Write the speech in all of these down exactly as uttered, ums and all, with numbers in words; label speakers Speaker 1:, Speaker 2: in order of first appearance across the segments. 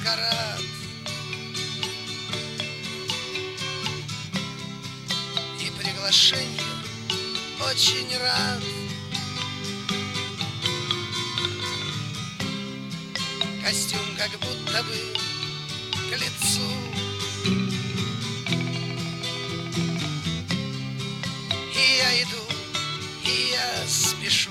Speaker 1: маскарад. И приглашению очень рад. Костюм как будто бы к лицу. И я иду, и я спешу.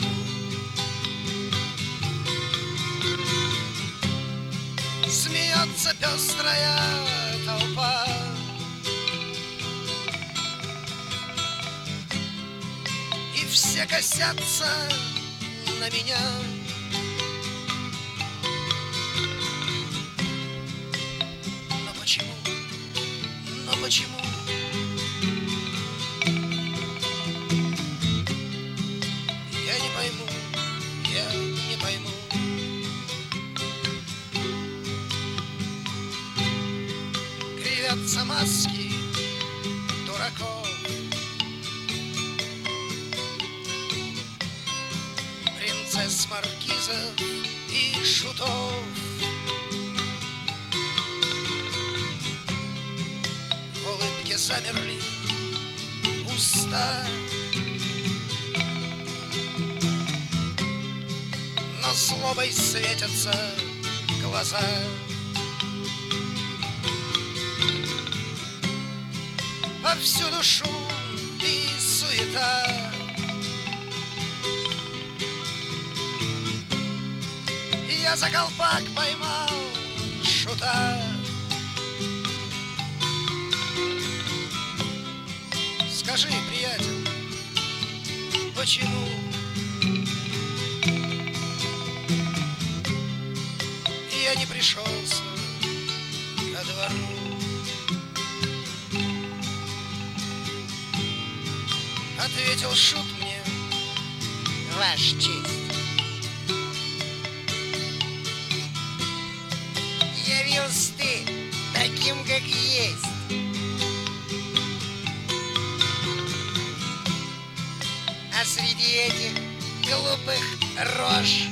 Speaker 1: Смеется пестрая толпа. И все косятся на меня. Но почему? Но почему? Я не пойму, я не пойму. Кривятся маски дураков. Принцесс, маркизов и шутов. В улыбке замерли уста. Но злобой светятся глаза. Повсюду шум и суета. Я за колпак поймал шута. Скажи, приятель, почему я не пришелся ко двору? Ответил шут мне: ваша честь, явился ты таким, как есть. А среди этих глупых рож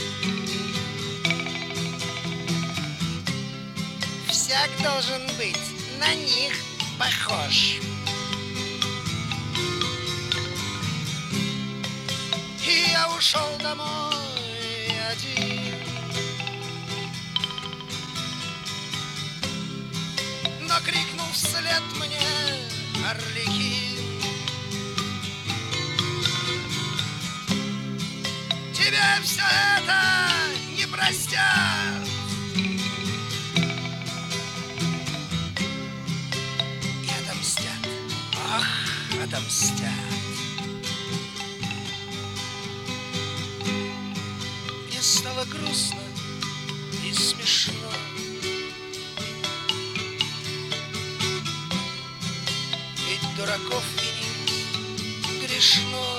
Speaker 1: всяк должен быть на них похож. И я ушел домой один. Но крикнул вслед мне Арлекин: тебе все это не простят. И отомстят, ах, отомстят. Мне стало грустно и смешно. Ведь дураков винить грешно.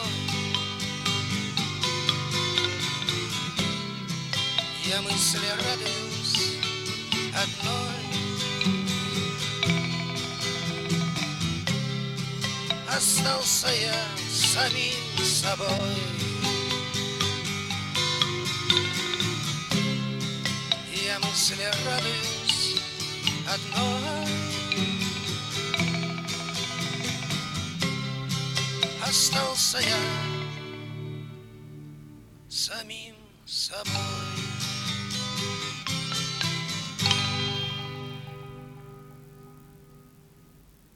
Speaker 1: Я мысли радуюсь одной: остался я самим собой. Я мысли радуюсь одной: остался я самим собой.